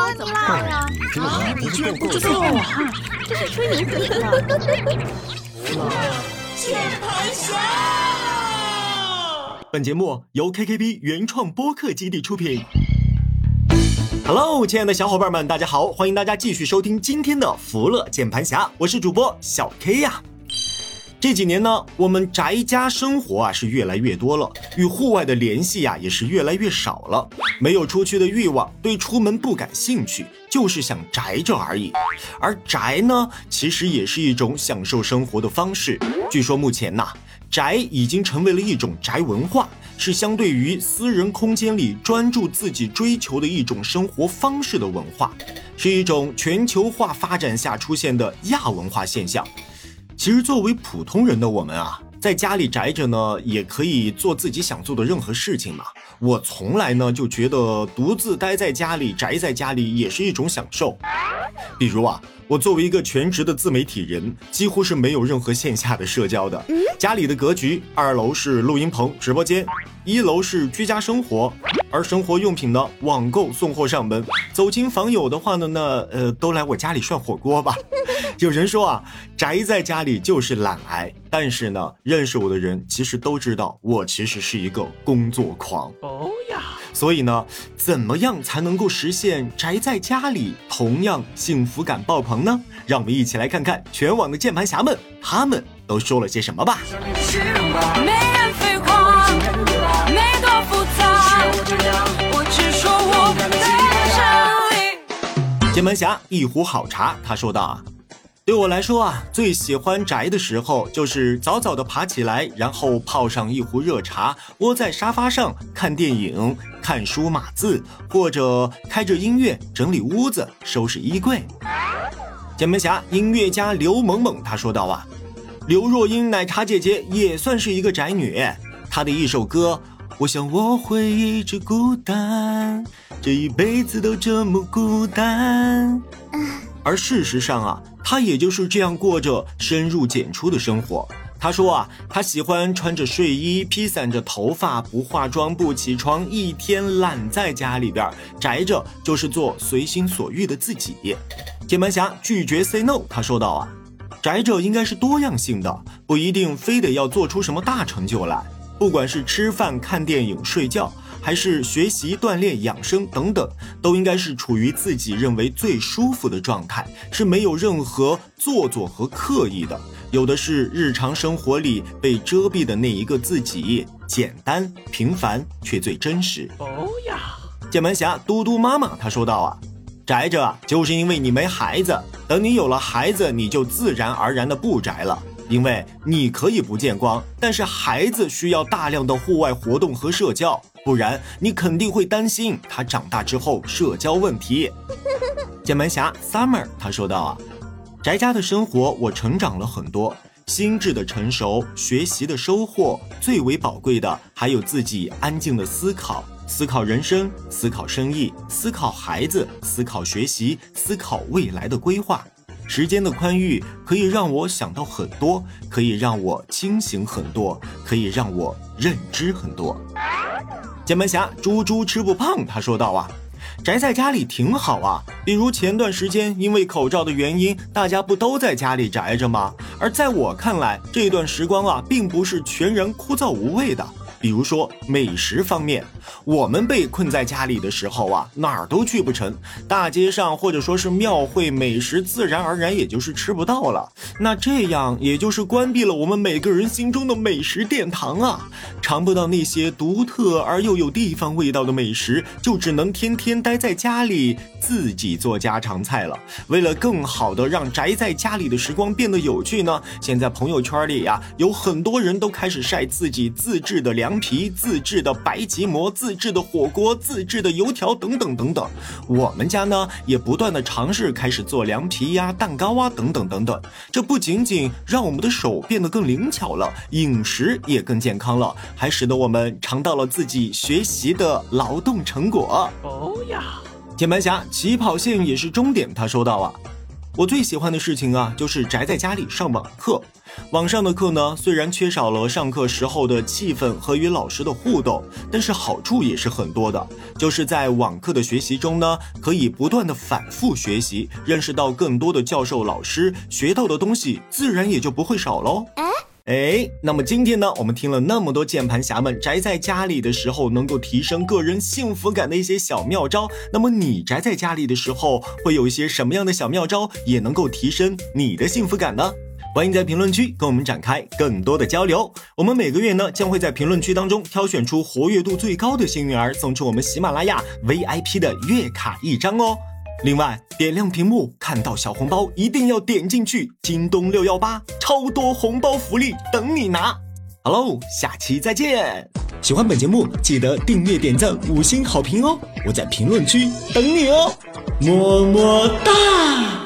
怎么辣呀？ 你居然不知道啊？这是吹牛逼的。 键盘侠。 本节目由 KKB 原创播客基地出品。Hello， 亲爱的小伙伴们，大家好，欢迎大家继续收听今天的福乐键盘侠，我是主播小 K 呀。这几年呢，我们宅家生活是越来越多了，与户外的联系也是越来越少了，没有出去的欲望，对出门不感兴趣，就是想宅着而已。而宅呢，其实也是一种享受生活的方式。据说目前宅已经成为了一种宅文化，是相对于私人空间里专注自己追求的一种生活方式的文化，是一种全球化发展下出现的亚文化现象。其实作为普通人的我们在家里宅着呢，也可以做自己想做的任何事情嘛。我从来呢就觉得独自待在家里，宅在家里也是一种享受。比如我作为一个全职的自媒体人，几乎是没有任何线下的社交的。家里的格局，2楼是录音棚、直播间，1楼是居家生活，而生活用品呢，网购送货上门。走亲访友的话呢，都来我家里涮火锅吧。有人说宅在家里就是懒癌，但是呢，认识我的人其实都知道，我其实是一个工作狂。所以呢，怎么样才能够实现宅在家里同样幸福感爆棚呢？让我们一起来看看全网的键盘侠们，他们都说了些什么吧。 没人废话，没多复杂，我只说我的真理。 键盘侠一壶好茶，他说道对我来说最喜欢宅的时候就是早早的爬起来，然后泡上一壶热茶，窝在沙发上看电影、看书码字，或者开着音乐整理屋子、收拾衣柜。键盘侠音乐家刘萌萌他说道刘若英奶茶姐姐也算是一个宅女，她的一首歌我想我会一直孤单，这一辈子都这么孤单。而事实上他也就是这样过着深入简出的生活。他说他喜欢穿着睡衣，披散着头发，不化妆不起床，一天懒在家里边宅着，就是做随心所欲的自己。键盘侠拒绝 say no， 他说道宅着应该是多样性的，不一定非得要做出什么大成就来。不管是吃饭、看电影、睡觉，还是学习、锻炼、养生等等，都应该是处于自己认为最舒服的状态，是没有任何做作和刻意的，有的是日常生活里被遮蔽的那一个自己，简单平凡却最真实。键盘侠嘟嘟妈妈她说道宅着就是因为你没孩子，等你有了孩子，你就自然而然的不宅了。因为你可以不见光，但是孩子需要大量的户外活动和社交，不然你肯定会担心他长大之后社交问题。键盘侠 Summer 他说道宅家的生活我成长了很多，心智的成熟，学习的收获，最为宝贵的还有自己安静的思考人生，思考生意，思考孩子，思考学习，思考未来的规划。时间的宽裕可以让我想到很多，可以让我清醒很多，可以让我认知很多。键盘侠猪猪吃不胖他说道宅在家里挺好比如前段时间因为口罩的原因，大家不都在家里宅着吗？而在我看来，这段时光并不是全然枯燥无味的。比如说美食方面，我们被困在家里的时候哪儿都去不成，大街上或者说是庙会，美食自然而然也就是吃不到了。那这样也就是关闭了我们每个人心中的美食殿堂尝不到那些独特而又有地方味道的美食，就只能天天待在家里自己做家常菜了。为了更好的让宅在家里的时光变得有趣呢，现在朋友圈里有很多人都开始晒自己自制的凉皮、自制的白吉馍、自制的火锅、自制的油条等等等等。我们家呢也不断的尝试开始做凉皮蛋糕等等等等。这不仅仅让我们的手变得更灵巧了，饮食也更健康了，还使得我们尝到了自己学习的劳动成果。键盘侠起跑线也是终点他说到我最喜欢的事情啊，就是宅在家里上网课。网上的课呢，虽然缺少了上课时候的气氛和与老师的互动，但是好处也是很多的。就是在网课的学习中呢，可以不断的反复学习，认识到更多的教授老师，学到的东西自然也就不会少咯。那么今天呢，我们听了那么多键盘侠们宅在家里的时候能够提升个人幸福感的一些小妙招，那么你宅在家里的时候会有一些什么样的小妙招也能够提升你的幸福感呢？欢迎在评论区跟我们展开更多的交流。我们每个月呢，将会在评论区当中挑选出活跃度最高的幸运儿，送出我们喜马拉雅 VIP 的月卡1张哦。另外，点亮屏幕看到小红包一定要点进去，京东618超多红包福利等你拿。好喽，下期再见。喜欢本节目记得订阅点赞5星好评哦，我在评论区等你哦，么么哒。